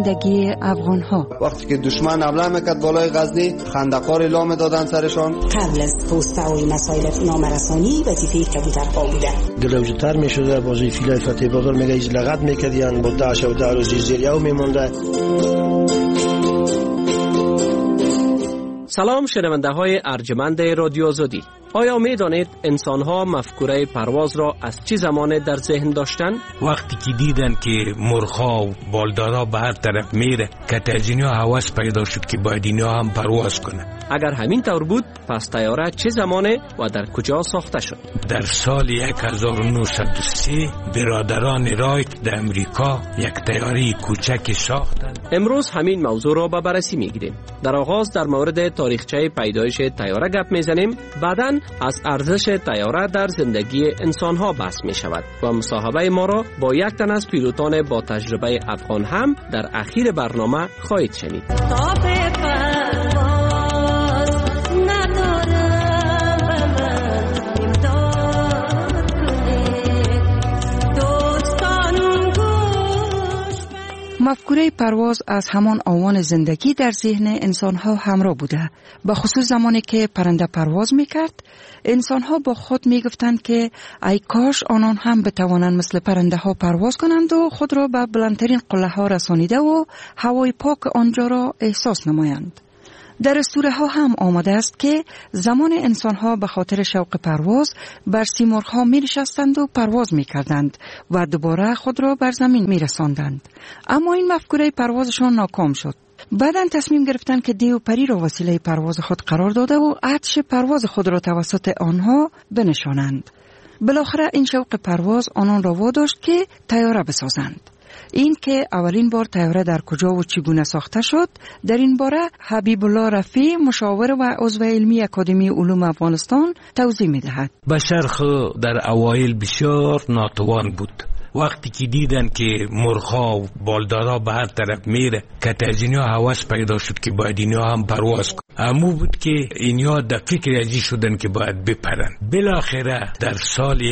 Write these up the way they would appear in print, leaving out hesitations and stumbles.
زندگی افغان‌ها. وقتی که دشمن حمله میکرد بالای غزنی، خندقار اعلام میدادن سرشان. قبل از توسعه مسائل نامرسانی وظیفه کبوترها بوده. دلوجتر میشده بازی فیلای فتح بازار میگه از لغت میکردین با داعش و دار زیریو میمونده. سلام شنونده های ارجمند رادیو آزادی. آیا می دانید انسان ها مفکوره پرواز را از چه زمانه در ذهن داشتند؟ وقتی که دیدن که مرغ‌ها و بالدارا به هر طرف میره که از اینها هوس پیدا شد که باید اینها هم پرواز کنه. اگر همین طور بود پس طیاره چه زمانه و در کجا ساخته شد؟ در سال 1903 برادران رایت در امریکا یک طیاره کوچک ساختند. امروز همین موضوع را به بررسی میگیریم. در آغاز در مورد تاریخچه پیدایش طیاره گپ میزنیم، بعداً از ارزش طیاره در زندگی انسان‌ها بحث می‌شود و مصاحبه ما را با یک تن از پیلوتان با تجربه افغان هم در اخیر برنامه خواهید شنید. مفکوره پرواز از همان آوان زندگی در ذهن انسان‌ها همراه بوده. به خصوص زمانی که پرنده پرواز می‌کرد، انسان‌ها با خود می‌گفتند که ای کاش آنان هم بتوانند مثل پرنده‌ها پرواز کنند و خود را به بلندترین قله‌ها رسانیده و هوای پاک آنجا را احساس نمایند. در اسطوره‌ها هم آمده است که زمان انسان‌ها به خاطر شوق پرواز بر سیمرغ‌ها می‌نشستند و پرواز می‌کردند و دوباره خود را بر زمین می‌رساندند. اما این مفکوره پروازشان ناکام شد. بعداً تصمیم گرفتند که دیو پری را وسیله پرواز خود قرار داده و عطش پرواز خود را توسط آنها بنشانند. بالاخره این شوق پرواز آنان را واداشت که طیاره بسازند. این که اولین بار طیاره در کجا و چگونه ساخته شد، در این باره حبیب الله رفیع، مشاور و عضو علمی اکادمی علوم افغانستان توضیح می‌دهد. بشر در اوایل بسیار ناتوان بود. وقتی که دیدن که مرغ‌ها و بالدارا به هر طرف میره که از اینها هوس پیدا شد که باید اینها هم پرواز کنن، همو بود که اینها در فکر ازی شدن که باید بپرن. بالاخره در سال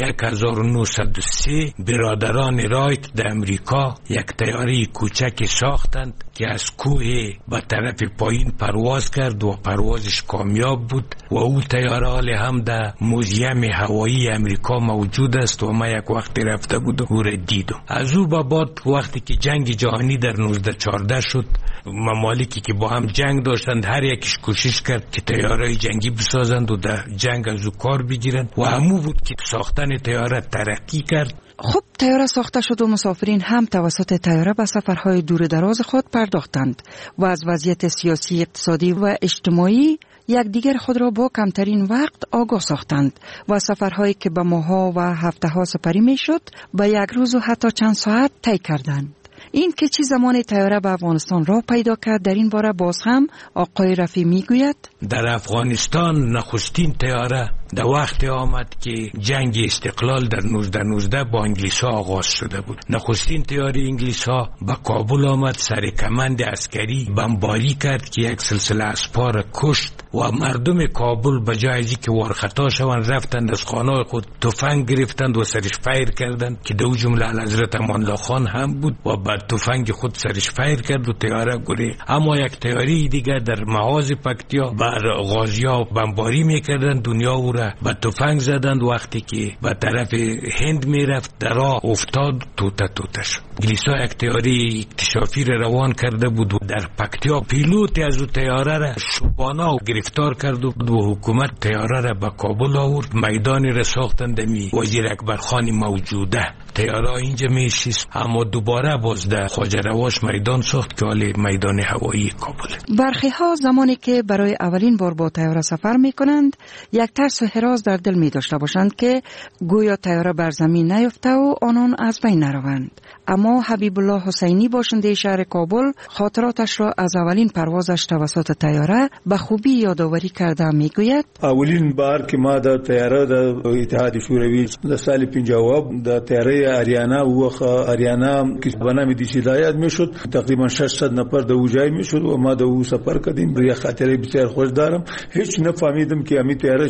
1903 برادران رایت در امریکا یک طیاره کوچک ساختند که از کوه به طرف پایین پرواز کرد و پروازش کامیاب بود و او طیاره هم در موزیم هوایی امریکا موجود است و ما یک وقتی رفته بودم او را دیدم. از او به بعد وقتی که جنگ جهانی در 1914 شد، ممالکی که با هم جنگ داشتند هر یکیش کوشش کرد که طیاره جنگی بسازند و در جنگ از او کار بگیرند و همو بود که ساختن طیاره ترقی کرد. خب طیاره ساخته شد و مسافرین هم توسط طیاره به سفرهای دور دراز خود پرداختند و از وضعیت سیاسی، اقتصادی و اجتماعی یکدیگر خود را با کمترین وقت آگاه ساختند و سفرهایی که به ماه‌ها و هفته‌ها سپری می‌شد به یک روز و حتی چند ساعت طی کردند. این که چه زمان طیاره به افغانستان راه پیدا کرد، در این باره باز هم آقای رفیع میگوید. در افغانستان نخستین طیاره در وقت آمد که جنگ استقلال در 1919 با انگلیس ها آغاز شده بود. نخستین طیاره انگلیس ها به کابل آمد، سر کمند عسکری بمباری کرد که یک سلسله اسپار کشت و مردم کابل به جای از اینکه وارخطا شوند رفتند از خانه خود تفنگ گرفتند و سرش فیر کردند که دو جمله حضرت امان الله خان هم بود و بعد تفنگ خود سرش فیر کرد و طیاره گره. اما یک طیاره دیگه در محاذ پکتیا بر غازی‌ها بمباری میکردند، دنیا او را به تفنگ زدند. وقتی که به طرف هند میرفت در راه افتاد، توته شد. انگلیس‌ها یک طیاره اکتشافی را روان کرده بود و در پکتیا پیلوت از طیاره را شبانه گرفتار کرد و حکومت طیاره را به کابل آورد. میدانی را ساختند می وزیر اکبر خان موجوده. طیاره اینجا میشیست، اما دوباره باز در خواجه رواش میدان ساخت که حالی میدان هوایی کابل. برخی ها زمانی که برای اولین بار با طیاره سفر میکنند یک ترس و هراس در دل می داشته باشند که گویا طیاره بر زمین نیفته و آنان از بین نروند. اما حبیب الله حسینی باشنده شهر کابل خاطراتش را از اولین پروازش توسط طیاره به خوبی یادآوری کرده میگوید. اولین بار که ما د طیاره د اتحاد شوروی د سال 50 د طیاره آریانا و آریانا که به نام دیش هدایت میشد، تقریبا 600 نفر د وجای میشد و ما د او سفر کردیم. به خاطره بسیار خوش دارم. هیچ نفهمیدم که امی طیاره چی وقت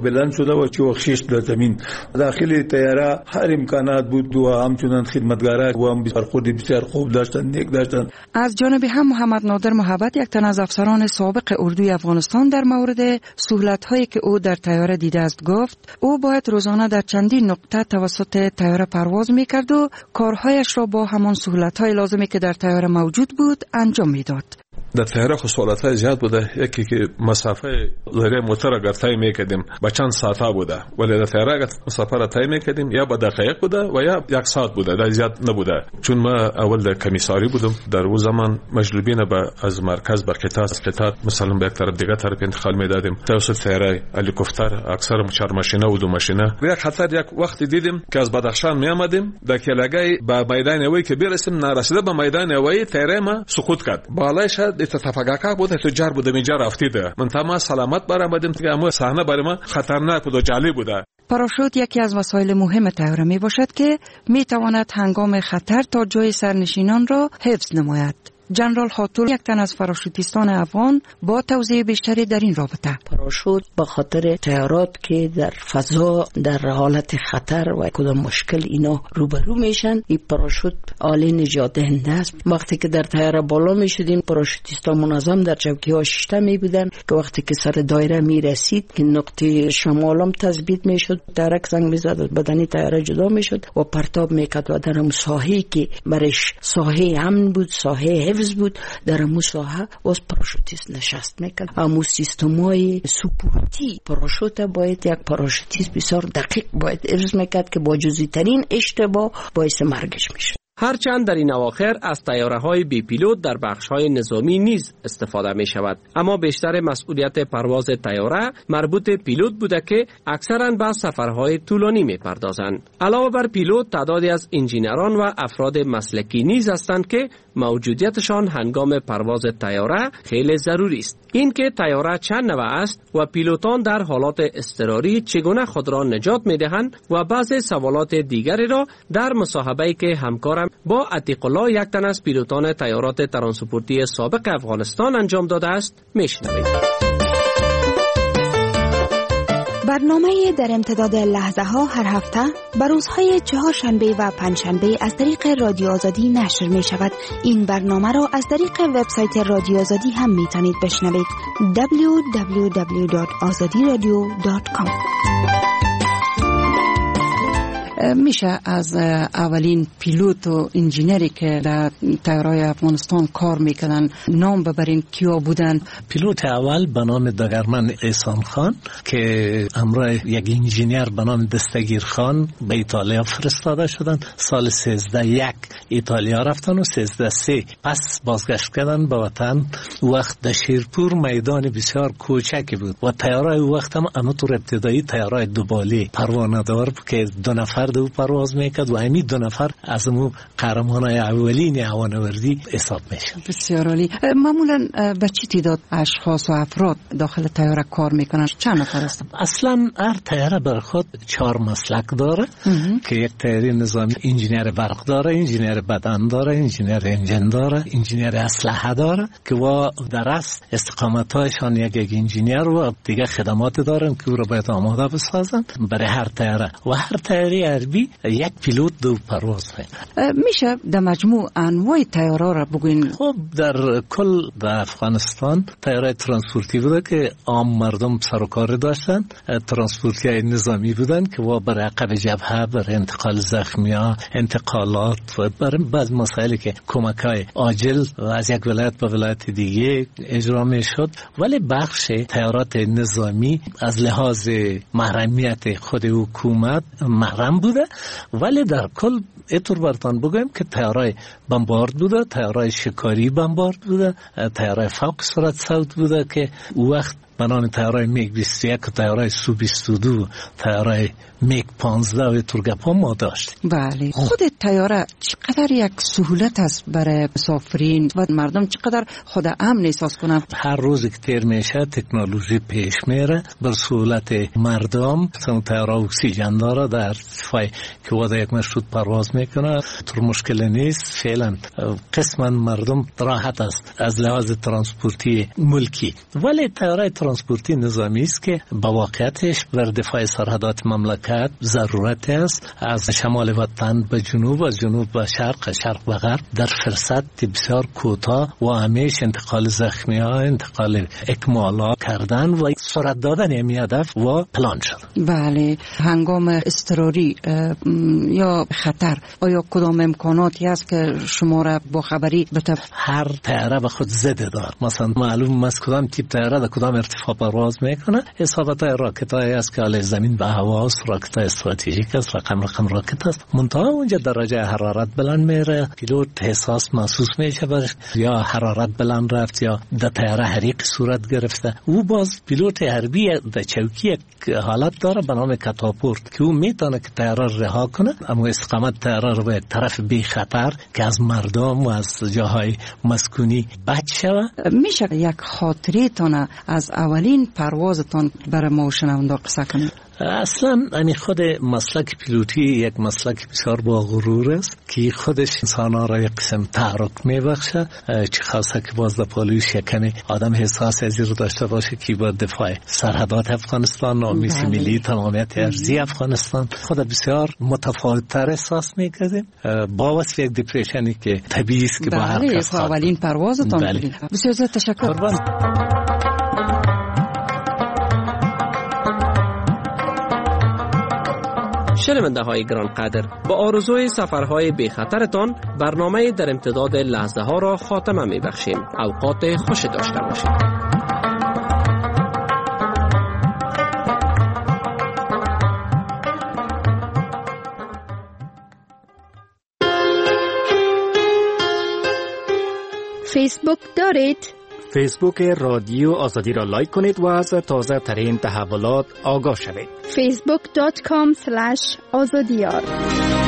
بلند شده و چه وقت شش در زمین. داخل طیاره هر امکانات بود و همچنان خدمتگاران و هم بسیار خوب داشتن، نیک داشتن. از جانب هم محمد نادر محبت، یک تن از افسران سابق اردوی افغانستان، در مورد سهولت‌هایی که او در طیاره دیده است گفت او باید روزانه در چندین نقطه توسط طیاره پرواز می‌کرد و کارهایش را با همان سهولت‌های لازمی که در طیاره موجود بود انجام می‌داد. در طیاره خصوصیت‌های زیاد بوده. یکی که مسافه لري موتور اگر طی می‌کردیم با چند ساعت بوده، ولی در طیاره اگر مسافه را طی می‌کردیم یا با دقایق بوده و یا یک ساعت بوده، در زیاد نبوده. چون ما اول در کمیساری بودم، در اون زمان مجلوبین به از مرکز برکتات مثلا به یک طرف دیگه طرف انتقال می‌دادیم. توسط طیاره هلیکوپتر اکثر چهار ماشینه و دو ماشینه. یک خطر یک وقت دیدیم که از بدخشان می‌آمدیم، در کلاگای به میدان هوایی که برسیم، نرسیده به میدان هوایی طیاره ما سقوط کرد. بالایش اتفاقا بود تجار بود اینجا رفتیده. من تمام سلامت برآمدیم که اما صحنه برای ما خطرناک بود و جالب بود. پاراشوت یکی از وسایل مهم طیاره می باشد که می تواند هنگام خطر تا جای سرنشینان را حفظ نماید. جنرال خاطور، یک تن از پاراشوتیستان افغان، با توضیح بیشتری در این رابطه. پاراشوت به خاطر طیارات که در فضا در حالت خطر و کدام مشکل اینا روبرو میشن، این پاراشوت عالی نجات دهنده است. وقتی که در طیاره بالا میشدیم، پاراشوتیستا منظم در چوکی‌ها شیشته میبودن که وقتی که سر دایره میرسید که نقطه شمالم تثبیت میشد، ترک زنگ میزد، از بدنی طیاره جدا میشد و پرتاب میکرد و در اون ساحه‌ای که برش ساحه امن بود، ساحه بود، در امو ساحه باز پاراشوتیست نشست میکرد. امو سیستمای سپورتی پاراشوت باید یک پاراشوتیست بسیار دقیق باید حفظ میکرد که با جزئی ترین اشتباه باعث مرگش میشه. هرچند در این اواخر از طیاره‌های بی پیلوت در بخش‌های نظامی نیز استفاده می‌شود، اما بیشتر مسئولیت پرواز طیاره مربوط پیلوت بوده که اکثراً به سفرهای طولانی می‌پردازند. علاوه بر پیلوت، تعدادی از انجینران و افراد مسلکی نیز هستند که موجودیتشان هنگام پرواز طیاره خیلی ضروری است. این که طیاره چند نوع است و پیلوتان در حالات اضطراری چگونه خود را نجات می‌دهند و بعضی سوالات دیگری را در مصاحبه‌ای که همکارم با عتیق الله، یک تن از پیلوتان طیارات ترانسپورتی سابق افغانستان انجام داده است میشنوید. برنامه در امتداد لحظه ها هر هفته بر روزهای چهارشنبه و پنجشنبه از طریق رادیو آزادی نشر می شود. این برنامه را از طریق وبسایت رادیو آزادی هم می توانید بشنوید. www.azadiradio.com. میشه از اولین پیلوت و انجینری که در طیاره‌های افغانستان کار میکردن نام ببرین کیا بودن؟ پیلوت اول به نام دگرمن احسان خان که همراه یک انجینیر به نام دستگیر خان به ایتالیا فرستاده شدن. سال 13 ایتالیا رفتن و 13 پس بازگشت کردن به وطن. وقت در شیرپور میدان بسیار کوچکی بود و طیاره وقت هم همونطور ابتدایی طیاره دوبالی پروانه دار که دو نفر دو پرواز میکرد و همین دو نفر از اون قهرمانای اولین هوانوردی حساب میشن. بسیار عالی. معمولا به چه تعداد اشخاص و افراد داخل طیاره کار میکنن؟ چند نفر هستن؟ اصلا هر طیاره بر خود 4 مسلک داره که یک طیاره نظامی انجینیر برق داره، انجینیر بدن داره، انجینیر انجن داره، انجینیر اسلحه داره که و در اصل استقامتایشان یک انجینیر و دیگه خدمات دارن که او را باید آماده بسازن برای هر طیاره و هر طیاره عربی یک پیلوت دو پرواز میشه در مجموع انواع طیاره را بگوین؟ خب در کل در افغانستان طیاره ترانسپورتی بوده که عام مردم سر و کار داشتن، ترانسپورتی های نظامی بودن که و برای عقب جبهه برای انتقال زخمیا، انتقالات و برای بعض مسائلی که کمک های عاجل از یک ولایت به ولایت دیگه اجرا می شد. ولی بخش طیارات نظامی از لحاظ محرمیت خود حکومت محرم بوده، ولی در کل اینطور براتون بگویم که طیاره بمبارد بوده، طیاره شکاری بمبارد بوده، طیاره فوق سرعت صوت بوده که وقت به نام طیاره میگ 21 و طیاره سو 22 طیاره میگ 15 و تورگپا ما داشتیم. بله. خود طیاره چقدر یک سهولت است برای مسافرین و مردم چقدر خود امن احساس کنن؟ هر روز که تیر میشه تکنولوژی پیش میره بر سهولت مردم. مثلا طیاره اکسیژن داره در فای که واسه یک مشروط پرواز میکنه، طور مشکل نیست. فعلا قسما مردم راحت است از لحاظ ترانسپورتی ملکی. ولی طیاره ترانسپورتی نظامی است که با واقعیتش بر دفاع سرحدات مملکت ضرورت است. از شمال وطن به جنوب، از جنوب به شرق، شرق به غرب در فرصت بسیار کوتاه و همیشه انتقال زخمی‌ها، انتقال اکمالات کردن و سرعت دادن این هدف و پلان شد. بله، هنگام اضطراری یا خطر آیا کدام امکاناتی هست که شما را با خبری هر طیاره به خود زده دار، مثلا معلوم است کدام تیپ طیاره در کدام ارتفاع پرواز میکنه. حسابات راکت‌های است که علیه زمین به هوا است، راکت استراتژیک است، رقم راکت است. منتها اونجا درجه حرارت بلند میره، پیلوت حساس محسوس میشه یا حرارت بلند رفت یا در طیاره حریق صورت گرفته. او باز پیلوت حربی در چوکی حالت داره به نام کاتاپورت که او میتونه که طیاره رها کنه، اما استقامت طیاره رو به طرف بی خطر که از مردم و از جاهای مسکونی بچ شوه. میشه یک خاطره تان از اولین پروازتان برای ما شنونده قصه کنید؟ اصلا یعنی خود مسلک پیلوتی یک مسلک بسیار با غرور است که خودش انسان‌ها را یک قسم تحرک میبخشه، چه خاصه که باز در پالوی شکمی آدم حساس از رو داشته باشه که با دفاع سرحدات افغانستان، نامیس ملی، تمامیت ارضی افغانستان خود بسیار متفاوت‌تر احساس می‌کردیم با وصف یک دیپریشنی که طبیعی است که با هر کس اولین پروازتان. بسیار زیاد تشکر. شنونده های گرانقدر، با آرزوی سفرهای بی خطرتان برنامه در امتداد لحظه ها را خاتمه می بخشیم. اوقات خوش داشته باشید. فیسبوک دارید؟ فیسبوک رادیو آزادی را لایک کنید و از تازه ترین تحولات آگاه شوید. facebook.com/azadiyar